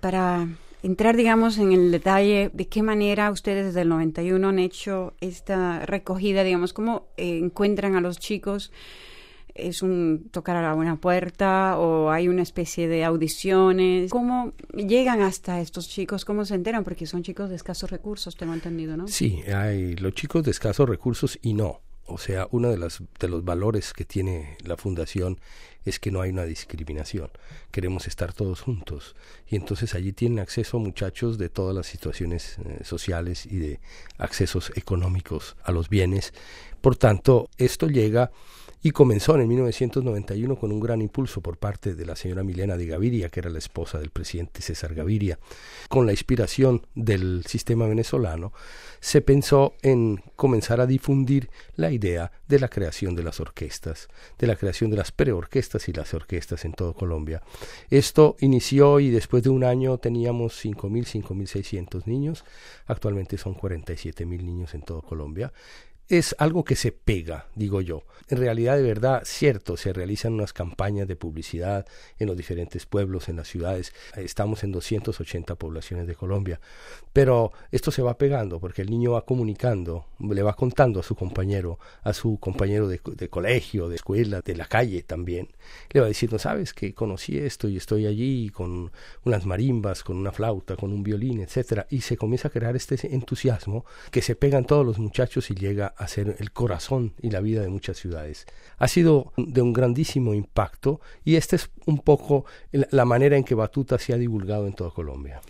para entrar, digamos, en el detalle de qué manera ustedes desde el 91 han hecho esta recogida, digamos, cómo encuentran a los chicos. ¿Es un tocar a una puerta o hay una especie de audiciones? ¿Cómo llegan hasta estos chicos? ¿Cómo se enteran? Porque son chicos de escasos recursos, tengo entendido, ¿no? Sí, hay los chicos de escasos recursos y no. O sea, uno de los valores que tiene la Fundación es que no hay una discriminación. Queremos estar todos juntos. Y entonces allí tienen acceso muchachos de todas las situaciones sociales y de accesos económicos a los bienes. Por tanto, esto llega y comenzó en 1991 con un gran impulso por parte de la señora Milena de Gaviria, que era la esposa del presidente César Gaviria. Con la inspiración del sistema venezolano, se pensó en comenzar a difundir la idea de la creación de las orquestas, de la creación de las preorquestas y las orquestas en todo Colombia. Esto inició y después de un año teníamos 5.600 niños, actualmente son 47.000 niños en todo Colombia. Es algo que se pega, digo yo. En realidad, de verdad, cierto, se realizan unas campañas de publicidad en los diferentes pueblos, en las ciudades. Estamos en 280 poblaciones de Colombia. Pero esto se va pegando porque el niño va comunicando, le va contando a su compañero de colegio, de escuela, de la calle también. Le va diciendo, ¿sabes que conocí esto y estoy allí con unas marimbas, con una flauta, con un violín, etcétera? Y se comienza a crear este entusiasmo que se pegan todos los muchachos y llega a ser el corazón y la vida de muchas ciudades. Ha sido de un grandísimo impacto y esta es un poco la manera en que Batuta se ha divulgado en toda Colombia.